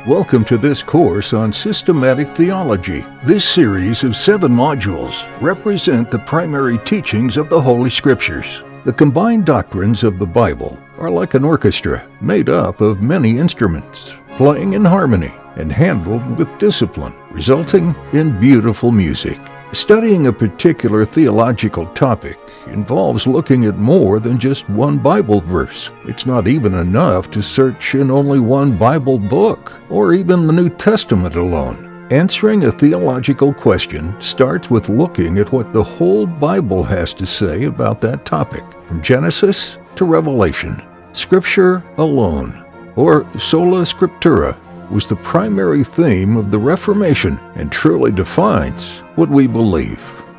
Welcome to this course on systematic theology. This series of 7 modules represent the primary teachings of the Holy Scriptures. The combined doctrines of the Bible are like an orchestra made up of many instruments, playing in harmony and handled with discipline, resulting in beautiful music. Studying a particular theological topic involves looking at more than just one Bible verse. It's not even enough to search in only one Bible book, or even the New Testament alone. Answering a theological question starts with looking at what the whole Bible has to say about that topic, from Genesis to Revelation. Scripture alone, or sola scriptura, was the primary theme of the Reformation and truly defines what we believe.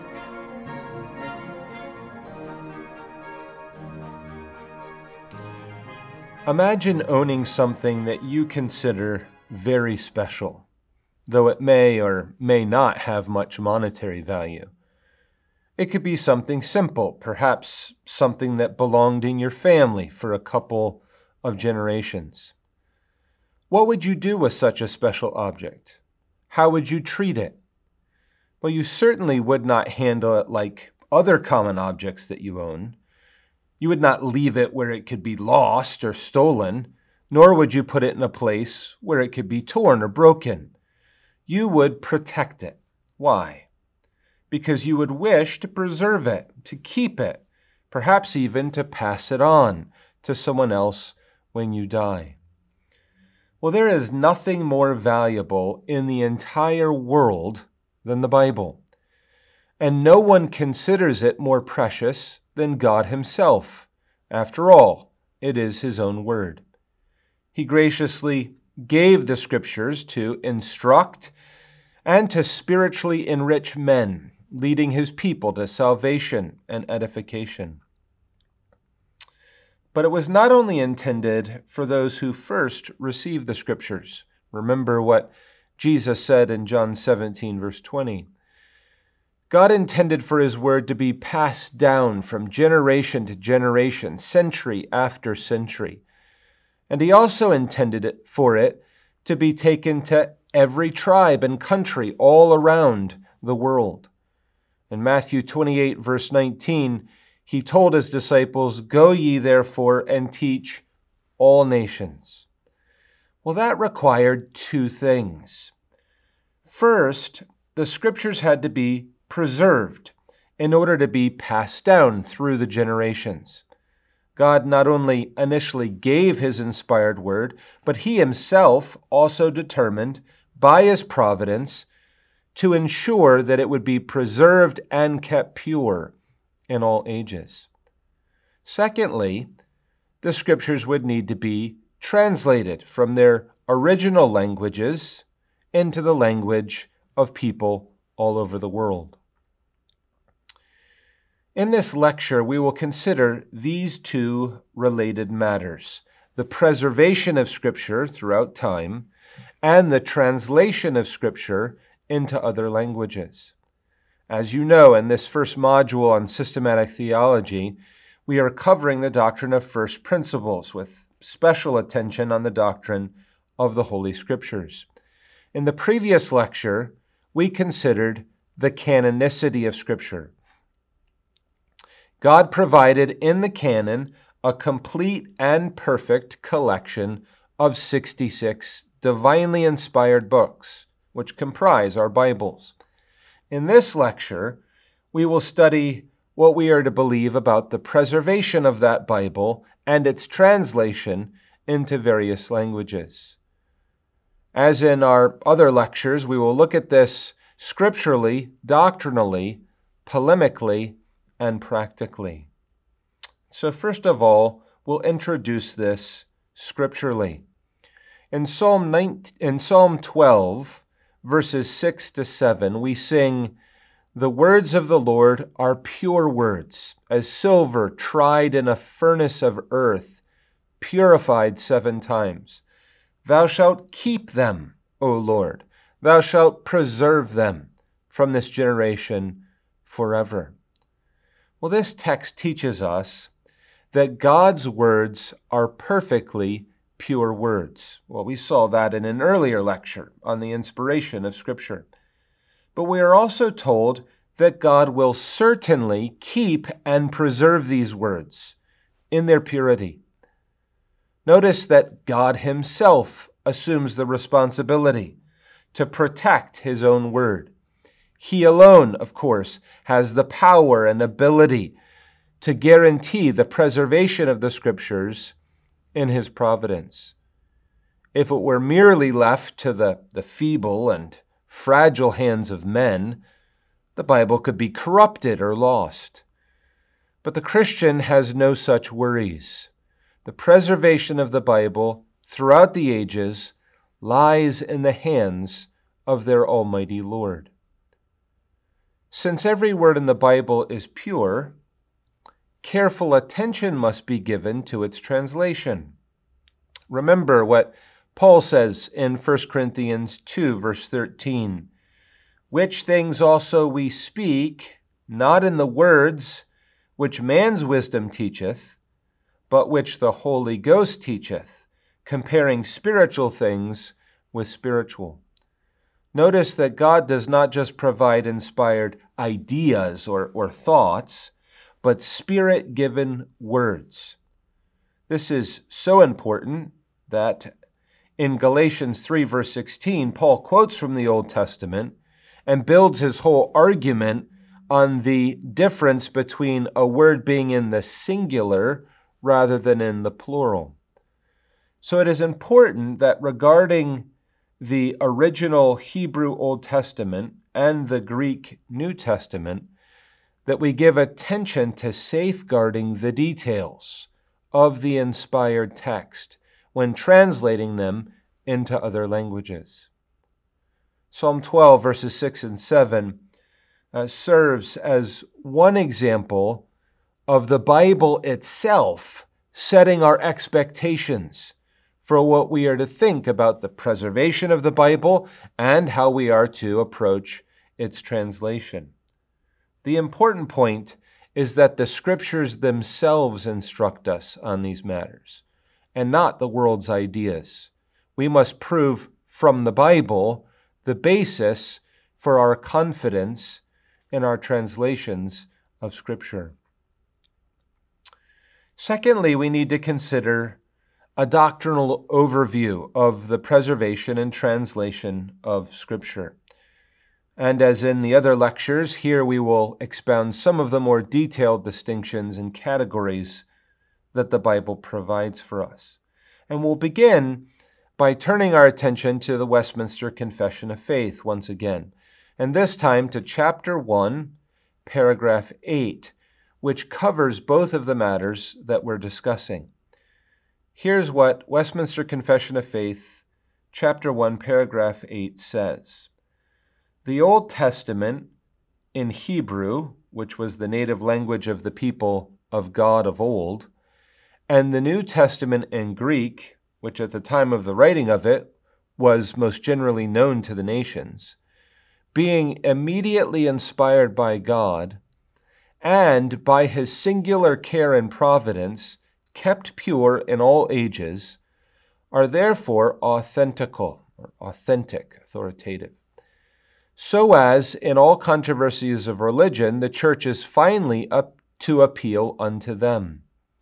Imagine owning something that you consider very special, though it may or may not have much monetary value. It could be something simple, perhaps something that belonged in your family for a couple of generations. What would you do with such a special object? How would you treat it? Well, you certainly would not handle it like other common objects that you own. You would not leave it where it could be lost or stolen, nor would you put it in a place where it could be torn or broken. You would protect it. Why? Because you would wish to preserve it, to keep it, perhaps even to pass it on to someone else when you die. Well, there is nothing more valuable in the entire world than the Bible, and no one considers it more precious than God himself. After all, it is his own word. He graciously gave the Scriptures to instruct and to spiritually enrich men, leading his people to salvation and edification. But it was not only intended for those who first received the Scriptures. Remember what Jesus said in John 17, verse 20. God intended for his word to be passed down from generation to generation, century after century. And he also intended for it to be taken to every tribe and country all around the world. In Matthew 28, verse 19, he told his disciples, "Go ye therefore and teach all nations." Well, that required 2 things. First, the Scriptures had to be preserved in order to be passed down through the generations. God not only initially gave his inspired word, but he himself also determined by his providence to ensure that it would be preserved and kept pure in all ages. Secondly, the Scriptures would need to be translated from their original languages into the language of people all over the world. In this lecture, we will consider these 2 related matters: the preservation of Scripture throughout time and the translation of Scripture into other languages. As you know, in this first module on systematic theology, we are covering the doctrine of first principles with special attention on the doctrine of the Holy Scriptures. In the previous lecture, we considered the canonicity of Scripture. God provided in the canon a complete and perfect collection of 66 divinely inspired books, which comprise our Bibles. In this lecture, we will study what we are to believe about the preservation of that Bible and its translation into various languages. As in our other lectures, we will look at this scripturally, doctrinally, polemically, and practically. So first of all, we'll introduce this scripturally. In Psalm 12, verses 6 to 7, we sing, "The words of the Lord are pure words, as silver tried in a furnace of earth, purified 7 times. Thou shalt keep them, O Lord. Thou shalt preserve them from this generation forever." Well, this text teaches us that God's words are perfectly pure words. Well, we saw that in an earlier lecture on the inspiration of Scripture. But we are also told that God will certainly keep and preserve these words in their purity. Notice that God himself assumes the responsibility to protect his own word. He alone, of course, has the power and ability to guarantee the preservation of the Scriptures in his providence. If it were merely left to the feeble and fragile hands of men, the Bible could be corrupted or lost. But the Christian has no such worries. The preservation of the Bible throughout the ages lies in the hands of their Almighty Lord. Since every word in the Bible is pure, careful attention must be given to its translation. Remember what Paul says in 1 Corinthians 2, verse 13, "Which things also we speak, not in the words which man's wisdom teacheth, but which the Holy Ghost teacheth, comparing spiritual things with spiritual." Notice that God does not just provide inspired ideas or thoughts, but Spirit-given words. This is so important that in Galatians 3, verse 16, Paul quotes from the Old Testament and builds his whole argument on the difference between a word being in the singular rather than in the plural. So it is important that regarding the original Hebrew Old Testament and the Greek New Testament, that we give attention to safeguarding the details of the inspired text when translating them into other languages. Psalm 12, verses 6 and 7 serves as one example of the Bible itself setting our expectations for what we are to think about the preservation of the Bible and how we are to approach its translation. The important point is that the Scriptures themselves instruct us on these matters, and not the world's ideas. We must prove from the Bible the basis for our confidence in our translations of Scripture. Secondly, we need to consider a doctrinal overview of the preservation and translation of Scripture. And as in the other lectures, here we will expound some of the more detailed distinctions and categories that the Bible provides for us. And we'll begin by turning our attention to the Westminster Confession of Faith once again, and this time to chapter 1, paragraph 8, which covers both of the matters that we're discussing. Here's what Westminster Confession of Faith, chapter 1, paragraph 8 says. The Old Testament in Hebrew, which was the native language of the people of God of old, and the New Testament in Greek, which at the time of the writing of it was most generally known to the nations, being immediately inspired by God, and by his singular care and providence, kept pure in all ages, are therefore authentical, or authentic, authoritative. So as in all controversies of religion, the church is finally up to appeal unto them.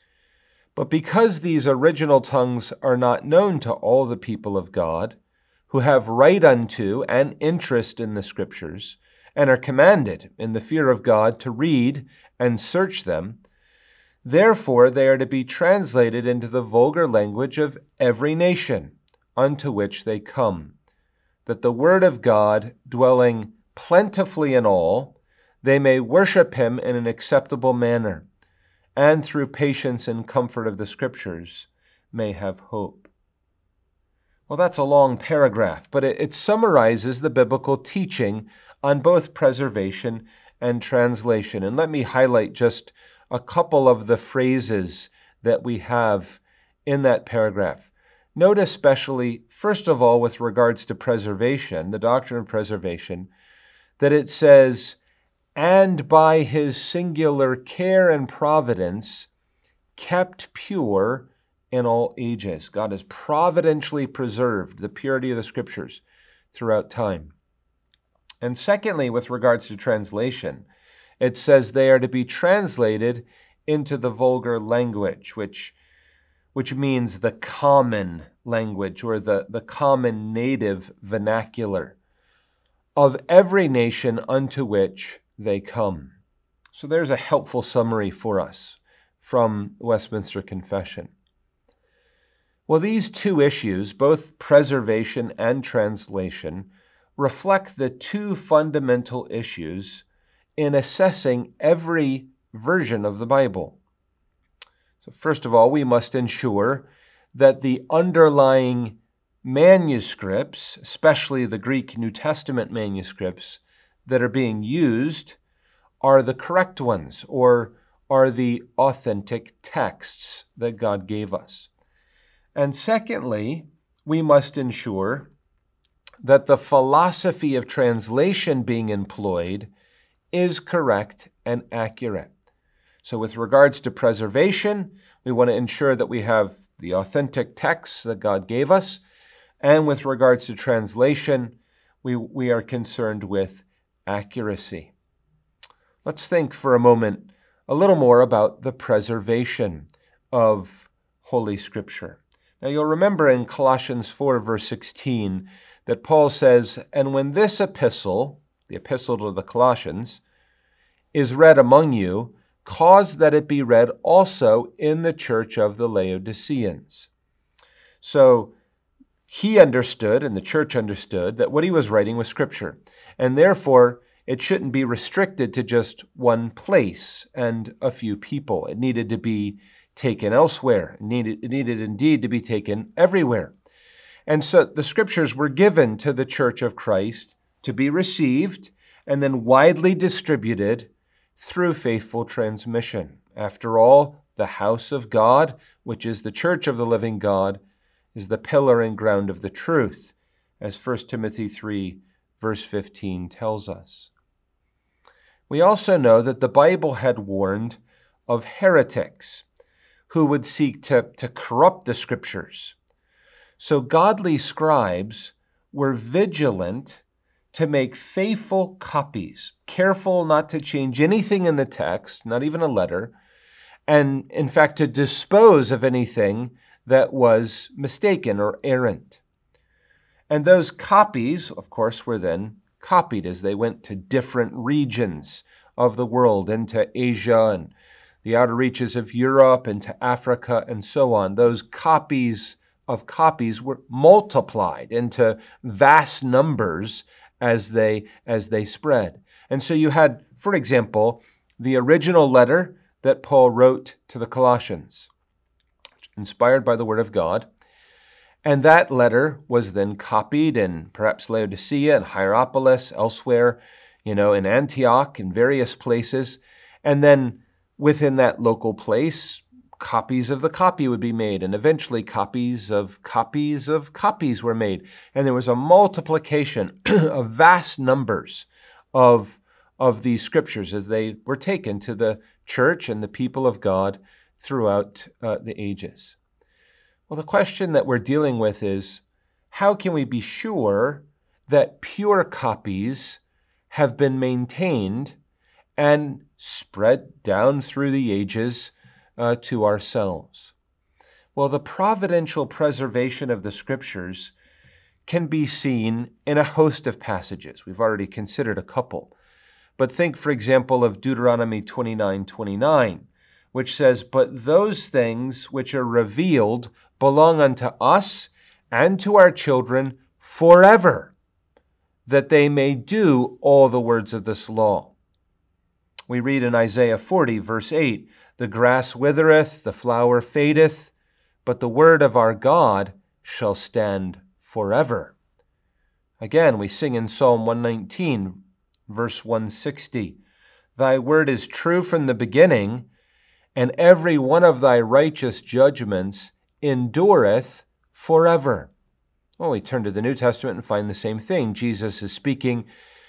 But because these original tongues are not known to all the people of God, who have right unto and interest in the Scriptures, and are commanded in the fear of God to read and search them, therefore they are to be translated into the vulgar language of every nation unto which they come, that the word of God, dwelling plentifully in all, they may worship him in an acceptable manner, and through patience and comfort of the Scriptures may have hope. Well, that's a long paragraph, but it summarizes the biblical teaching on both preservation and translation. And let me highlight just a couple of the phrases that we have in that paragraph. Note especially, first of all, with regards to preservation, the doctrine of preservation, that it says, and by his singular care and providence, kept pure in all ages. God has providentially preserved the purity of the Scriptures throughout time. And secondly, with regards to translation, it says they are to be translated into the vulgar language, which means the common language or the common native vernacular of every nation unto which they come. So there's a helpful summary for us from Westminster Confession. Well, these two issues, both preservation and translation, reflect the two fundamental issues in assessing every version of the Bible. So first of all, we must ensure that the underlying manuscripts, especially the Greek New Testament manuscripts that are being used, are the correct ones or are the authentic texts that God gave us. And secondly, we must ensure that the philosophy of translation being employed is correct and accurate. So with regards to preservation, we want to ensure that we have the authentic texts that God gave us. And with regards to translation, we are concerned with accuracy. Let's think for a moment a little more about the preservation of Holy Scripture. Now you'll remember in Colossians 4, verse 16, that Paul says, "And when this epistle," the epistle to the Colossians, "is read among you, cause that it be read also in the church of the Laodiceans." So he understood, and the church understood, that what he was writing was Scripture, and therefore it shouldn't be restricted to just one place and a few people. It needed to be taken elsewhere. It needed indeed to be taken everywhere. And so the Scriptures were given to the Church of Christ to be received and then widely distributed through faithful transmission. After all, the house of God, which is the church of the living God, is the pillar and ground of the truth, as 1 Timothy 3, verse 15 tells us. We also know that the Bible had warned of heretics who would seek to corrupt the Scriptures. So godly scribes were vigilant to make faithful copies, careful not to change anything in the text, not even a letter, and in fact to dispose of anything that was mistaken or errant. And those copies, of course, were then copied as they went to different regions of the world, into Asia and the outer reaches of Europe, into Africa, and so on. Those copies of copies were multiplied into vast numbers as they spread. And so you had, for example, the original letter that Paul wrote to the Colossians, inspired by the Word of God. And that letter was then copied in perhaps Laodicea and Hierapolis, elsewhere, in Antioch, in various places. And then within that local place, copies of the copy would be made, and eventually copies of copies were made. And there was a multiplication of vast numbers of these Scriptures as they were taken to the church and the people of God throughout the ages. Well, the question that we're dealing with is, how can we be sure that pure copies have been maintained and spread down through the ages to ourselves? Well, the providential preservation of the Scriptures can be seen in a host of passages. We've already considered a couple. But think, for example, of Deuteronomy 29:29, which says, "But those things which are revealed belong unto us and to our children forever, that they may do all the words of this law." We read in Isaiah 40, verse 8, "The grass withereth, the flower fadeth, but the word of our God shall stand forever." Again, we sing in Psalm 119, verse 160, "Thy word is true from the beginning, and every one of thy righteous judgments endureth forever." Well, we turn to the New Testament and find the same thing. Jesus is speaking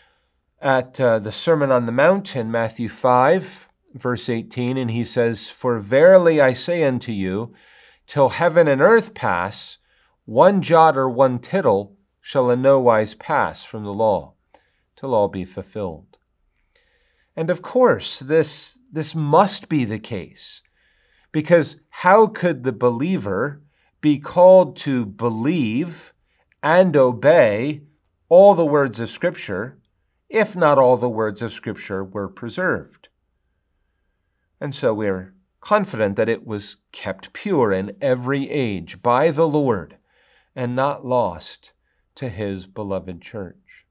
at the Sermon on the Mount in Matthew 5, verse 18, and he says, "For verily I say unto you, Till heaven and earth pass, one jot or one tittle shall in no wise pass from the law, till all be fulfilled. And of course, this must be the case, because how could the believer be called to believe and obey all the words of Scripture if not all the words of Scripture were preserved? And so we're confident that it was kept pure in every age by the Lord and not lost to his beloved church.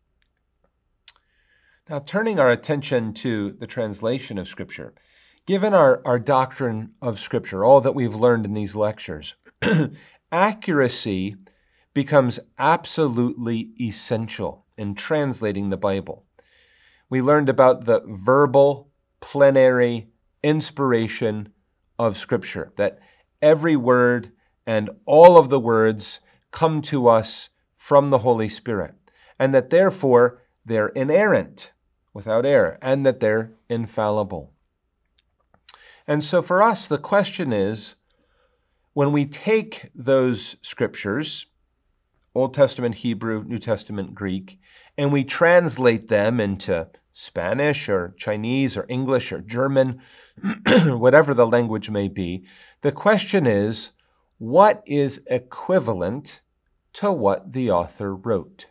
Now, turning our attention to the translation of Scripture, given our doctrine of Scripture, all that we've learned in these lectures, accuracy becomes absolutely essential in translating the Bible. We learned about the verbal, plenary inspiration of Scripture, that every word and all of the words come to us from the Holy Spirit, and that therefore they're inerrant, without error, and that they're infallible. And so for us, the question is, when we take those Scriptures, Old Testament Hebrew, New Testament Greek, and we translate them into Spanish or Chinese or English or German, whatever the language may be, the question is, what is equivalent to what the author wrote?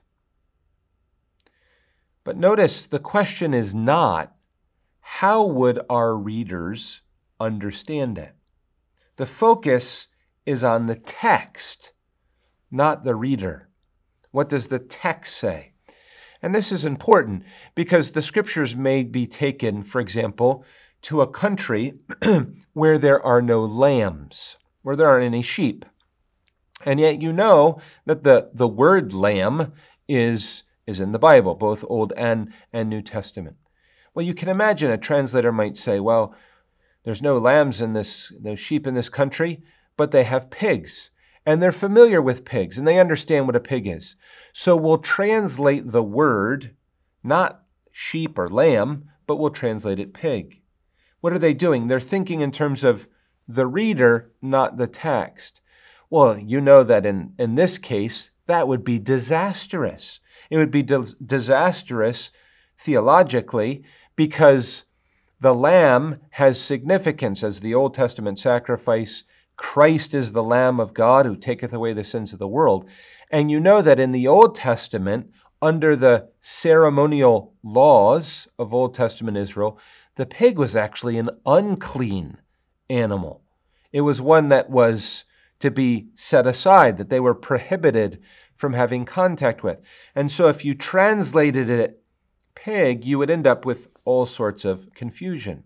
But notice the question is not, how would our readers understand it? The focus is on the text, not the reader. What does the text say? And this is important because the Scriptures may be taken, for example, to a country where there are no lambs, where there aren't any sheep. And yet you know that the word lamb is in the Bible, both Old and New Testament. Well, you can imagine a translator might say, well, there's no lambs no sheep in this country, but they have pigs. And they're familiar with pigs, and they understand what a pig is. So we'll translate the word, not sheep or lamb, but we'll translate it pig. What are they doing? They're thinking in terms of the reader, not the text. Well, you know that in this case, that would be disastrous. It would be disastrous theologically because the lamb has significance as the Old Testament sacrifice. Christ is the Lamb of God who taketh away the sins of the world. And you know that in the Old Testament, under the ceremonial laws of Old Testament Israel, the pig was actually an unclean animal. It was one that was to be set aside, that they were prohibited from having contact with. And so if you translated it pig, you would end up with all sorts of confusion.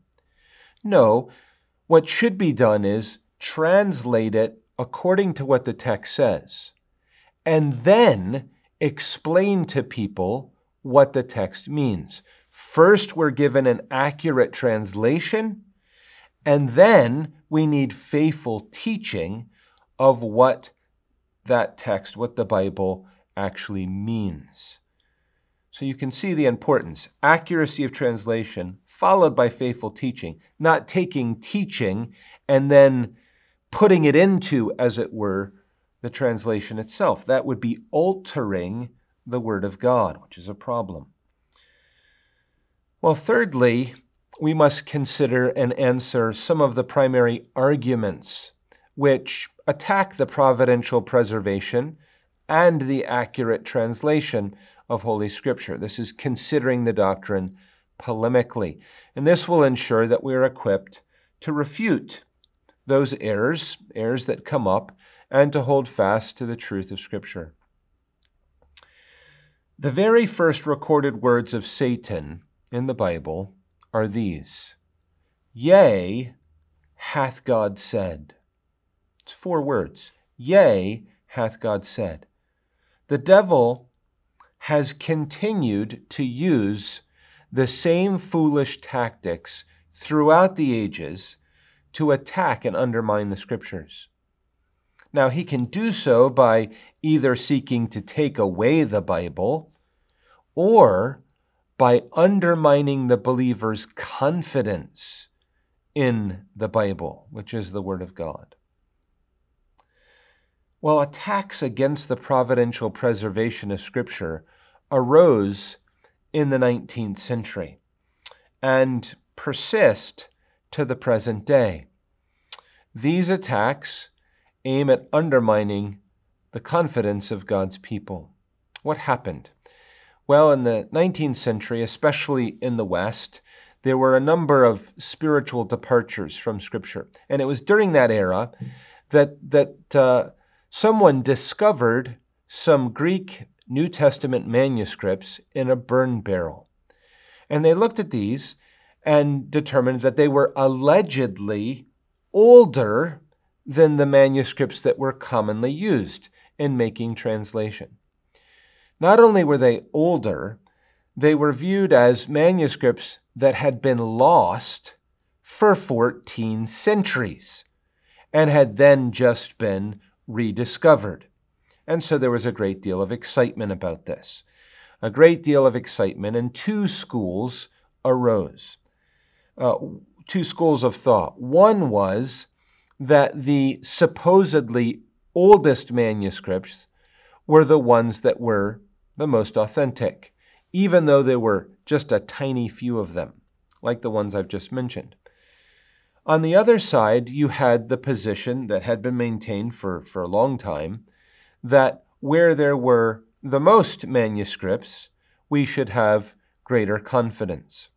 No, what should be done is translate it according to what the text says, and then explain to people what the text means. First, we're given an accurate translation, and then we need faithful teaching of what that text, what the Bible actually means. So you can see the importance. Accuracy of translation followed by faithful teaching, not taking teaching and then putting it into, as it were, the translation itself. That would be altering the Word of God, which is a problem. Well, thirdly, we must consider and answer some of the primary arguments which attack the providential preservation and the accurate translation of Holy Scripture. This is considering the doctrine polemically. And this will ensure that we are equipped to refute those errors that come up, and to hold fast to the truth of Scripture. The very first recorded words of Satan in the Bible are these: "Yea, hath God said." It's 4 words. Yea, hath God said. The devil has continued to use the same foolish tactics throughout the ages to attack and undermine the Scriptures. Now, he can do so by either seeking to take away the Bible or by undermining the believer's confidence in the Bible, which is the Word of God. Well, attacks against the providential preservation of Scripture arose in the 19th century and persist to the present day. These attacks aim at undermining the confidence of God's people. What happened? Well, in the 19th century, especially in the West, there were a number of spiritual departures from Scripture. And it was during that era that someone discovered some Greek New Testament manuscripts in a burn barrel. And they looked at these and determined that they were allegedly older than the manuscripts that were commonly used in making translation. Not only were they older, they were viewed as manuscripts that had been lost for 14 centuries and had then just been rediscovered. And so there was a great deal of excitement about this. A great deal of excitement, and two schools arose. Two schools of thought. One was that the supposedly oldest manuscripts were the ones that were the most authentic, even though there were just a tiny few of them, like the ones I've just mentioned. On the other side, you had the position that had been maintained for a long time, that where there were the most manuscripts, we should have greater confidence.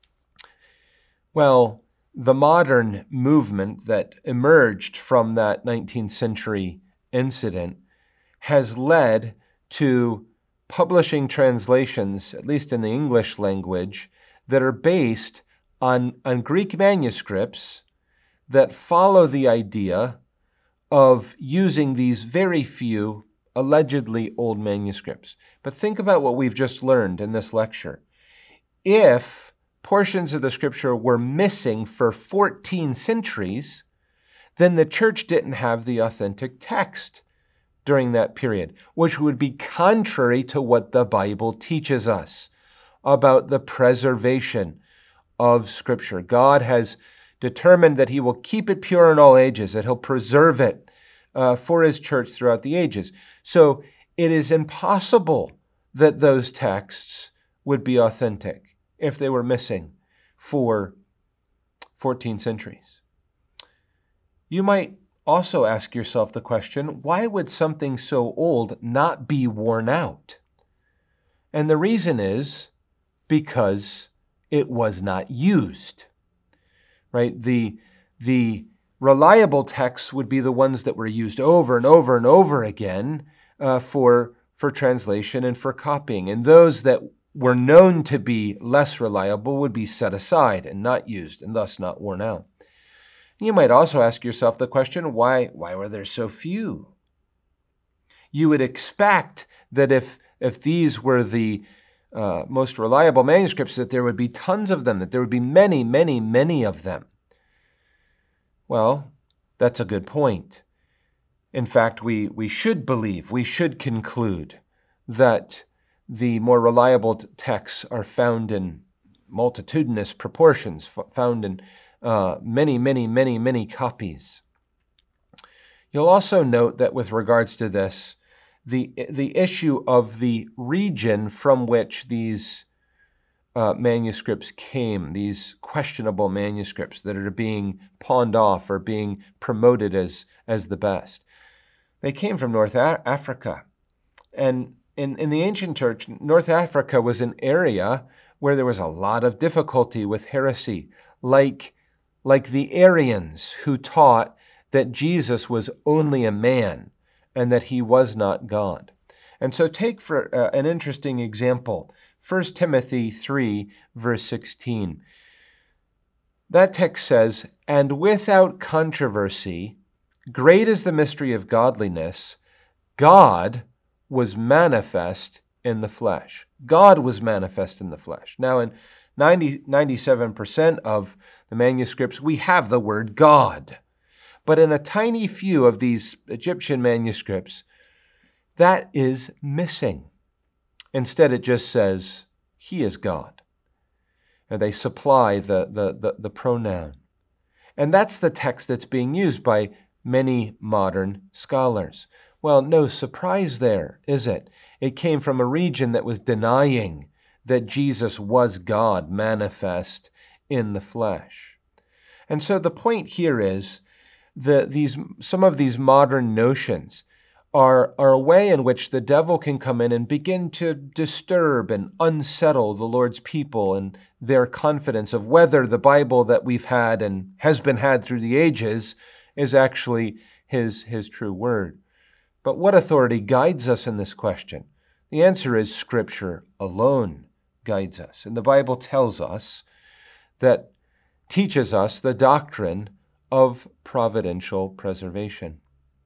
Well, the modern movement that emerged from that 19th century incident has led to publishing translations, at least in the English language, that are based on Greek manuscripts that follow the idea of using these very few allegedly old manuscripts. But think about what we've just learned in this lecture. If portions of the Scripture were missing for 14 centuries, then the church didn't have the authentic text during that period, which would be contrary to what the Bible teaches us about the preservation of Scripture. God has determined that He will keep it pure in all ages, that He'll preserve it for His church throughout the ages. So it is impossible that those texts would be authentic if they were missing for 14 centuries. You might also ask yourself the question, why would something so old not be worn out? And the reason is because it was not used, right? The reliable texts would be the ones that were used over and over and over again for translation and for copying. And those that were known to be less reliable would be set aside and not used, and thus not worn out. You might also ask yourself the question, why were there so few? You would expect that if these were the most reliable manuscripts, that there would be tons of them, that there would be many, many, many of them. Well, that's a good point. In fact, we should believe, we should conclude that the more reliable texts are found in multitudinous proportions, found in many, many, many, many copies. You'll also note that with regards to this, the issue of the region from which these manuscripts came, these questionable manuscripts that are being pawned off or being promoted as the best, they came from North Africa. And in the ancient church, North Africa was an area where there was a lot of difficulty with heresy, like the Arians, who taught that Jesus was only a man and that He was not God. And so take for an interesting example, 1 Timothy 3, verse 16. That text says, "And without controversy, great is the mystery of godliness. God was manifest in the flesh." God was manifest in the flesh. Now, in 97% of the manuscripts, we have the word God. But in a tiny few of these Egyptian manuscripts, that is missing. Instead, it just says, He is God. And they supply the pronoun. And that's the text that's being used by many modern scholars. Well, no surprise there, is it? It came from a region that was denying that Jesus was God manifest in the flesh. And so the point here is that some of these modern notions are a way in which the devil can come in and begin to disturb and unsettle the Lord's people and their confidence of whether the Bible that we've had and has been had through the ages is actually his true word. But what authority guides us in this question? The answer is Scripture alone guides us. And the Bible tells us that teaches us the doctrine of providential preservation.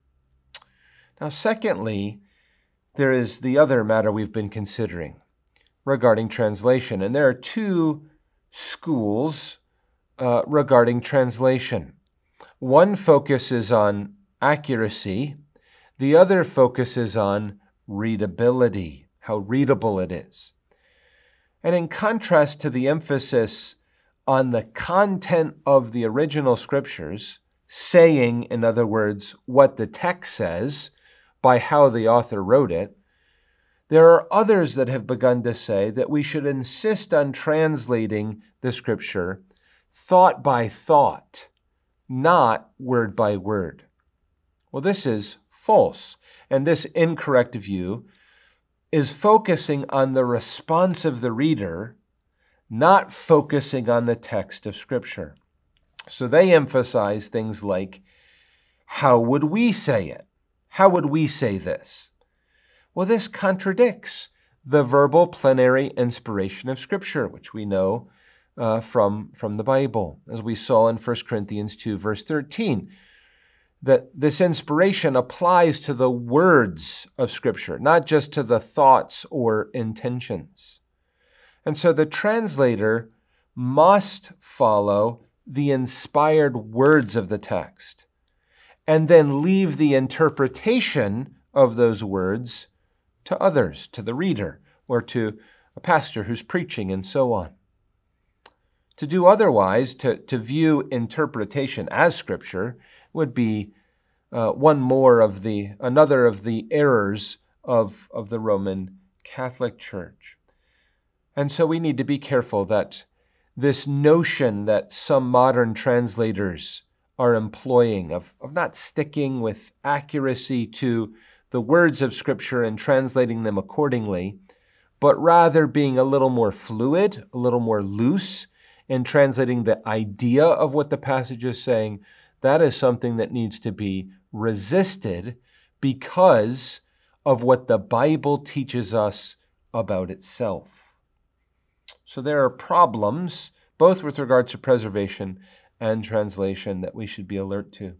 Now, secondly, there is the other matter we've been considering regarding translation. And there are two schools regarding translation. One focuses on accuracy. The other focuses on readability, how readable it is. And in contrast to the emphasis on the content of the original scriptures, saying, in other words, what the text says by how the author wrote it, there are others that have begun to say that we should insist on translating the scripture thought by thought, not word by word. Well, this is false, and this incorrect view is focusing on the response of the reader, not focusing on the text of Scripture. So they emphasize things like, how would we say it? How would we say this? Well, this contradicts the verbal plenary inspiration of Scripture, which we know from the Bible, as we saw in 1 Corinthians 2, verse 13, that this inspiration applies to the words of Scripture, not just to the thoughts or intentions. And so the translator must follow the inspired words of the text and then leave the interpretation of those words to others, to the reader, or to a pastor who's preaching, and so on. To do otherwise, to view interpretation as Scripture, would be another of the errors of the Roman Catholic Church. And so we need to be careful that this notion that some modern translators are employing of not sticking with accuracy to the words of Scripture and translating them accordingly, but rather being a little more fluid, a little more loose in translating the idea of what the passage is saying, that is something that needs to be resisted because of what the Bible teaches us about itself. So there are problems, both with regard to preservation and translation, that we should be alert to.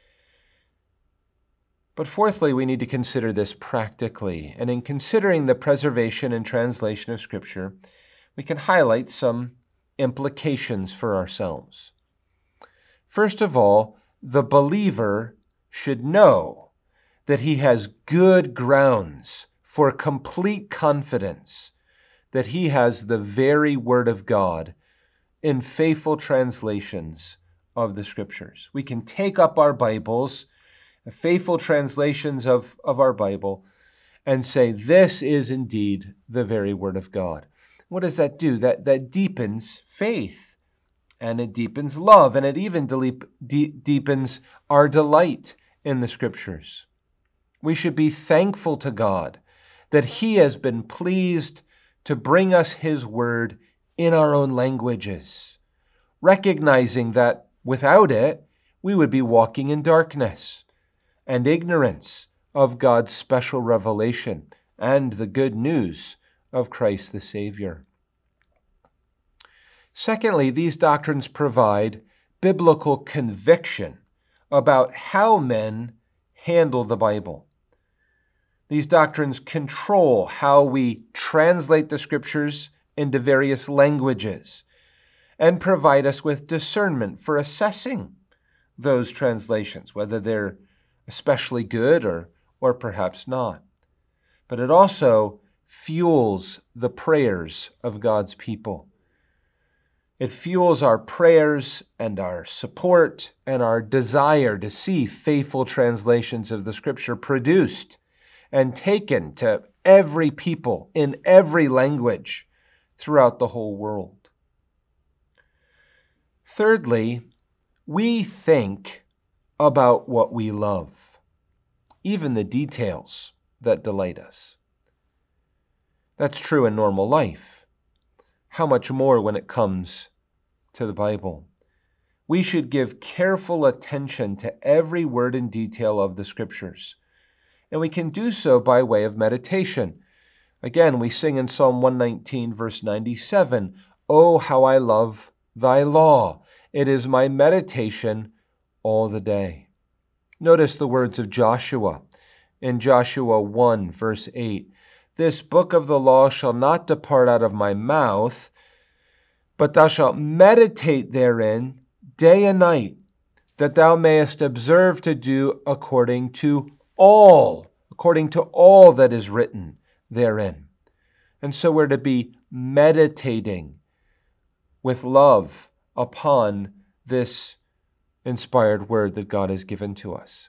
But fourthly, we need to consider this practically. And in considering the preservation and translation of Scripture, we can highlight some implications for ourselves. First of all, the believer should know that he has good grounds for complete confidence that he has the very Word of God in faithful translations of the Scriptures. We can take up our Bibles, faithful translations of our Bible, and say, this is indeed the very Word of God. What does that do? That deepens faith, and it deepens love, and it even deepens our delight in the Scriptures. We should be thankful to God that He has been pleased to bring us His Word in our own languages, recognizing that without it, we would be walking in darkness and ignorance of God's special revelation and the good news of Christ the Savior. Secondly, these doctrines provide biblical conviction about how men handle the Bible. These doctrines control how we translate the Scriptures into various languages and provide us with discernment for assessing those translations, whether they're especially good or perhaps not. But it also fuels the prayers of God's people. It fuels our prayers and our support and our desire to see faithful translations of the Scripture produced and taken to every people in every language throughout the whole world. Thirdly, we think about what we love, even the details that delight us. That's true in normal life. How much more when it comes to the Bible? We should give careful attention to every word and detail of the Scriptures, and we can do so by way of meditation. Again, we sing in Psalm 119, verse 97, "Oh, how I love thy law. It is my meditation all the day." Notice the words of Joshua in Joshua 1, verse 8. "This book of the law shall not depart out of my mouth, but thou shalt meditate therein day and night, that thou mayest observe to do according to all that is written therein." And so we're to be meditating with love upon this inspired word that God has given to us.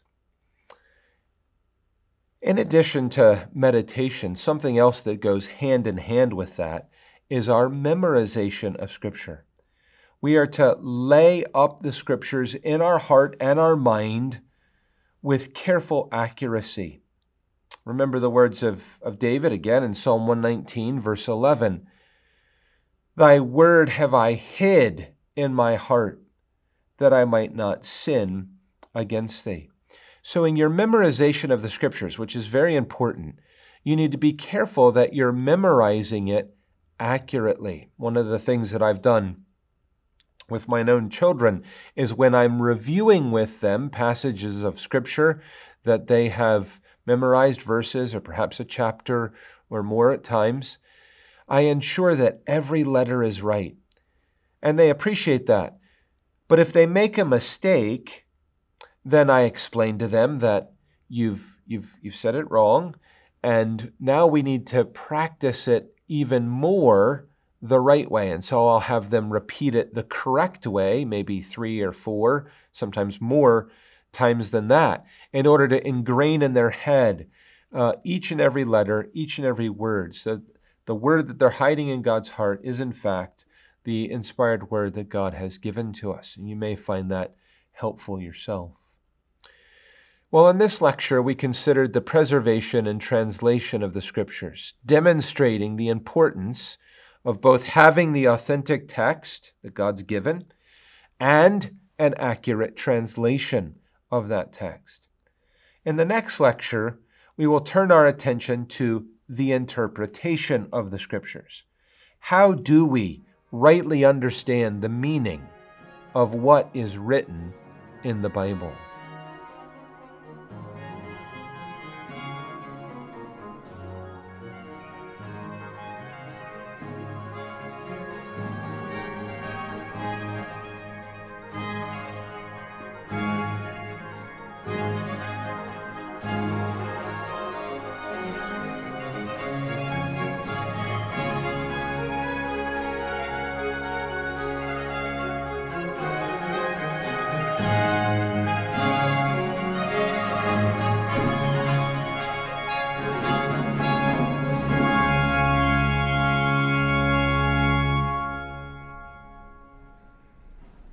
In addition to meditation, something else that goes hand in hand with that is our memorization of Scripture. We are to lay up the Scriptures in our heart and our mind with careful accuracy. Remember the words of David again in Psalm 119, verse 11. "Thy word have I hid in my heart, that I might not sin against thee." So in your memorization of the Scriptures, which is very important, you need to be careful that you're memorizing it accurately. One of the things that I've done with my own children is when I'm reviewing with them passages of Scripture that they have memorized, verses or perhaps a chapter or more at times, I ensure that every letter is right. And they appreciate that. But if they make a mistake, then I explain to them that you've said it wrong, and now we need to practice it even more the right way. And so I'll have them repeat it the correct way, maybe 3 or 4, sometimes more times than that, in order to ingrain in their head each and every letter, each and every word. So the word that they're hiding in God's heart is in fact the inspired word that God has given to us. And you may find that helpful yourself. Well, in this lecture, we considered the preservation and translation of the Scriptures, demonstrating the importance of both having the authentic text that God's given and an accurate translation of that text. In the next lecture, we will turn our attention to the interpretation of the Scriptures. How do we rightly understand the meaning of what is written in the Bible?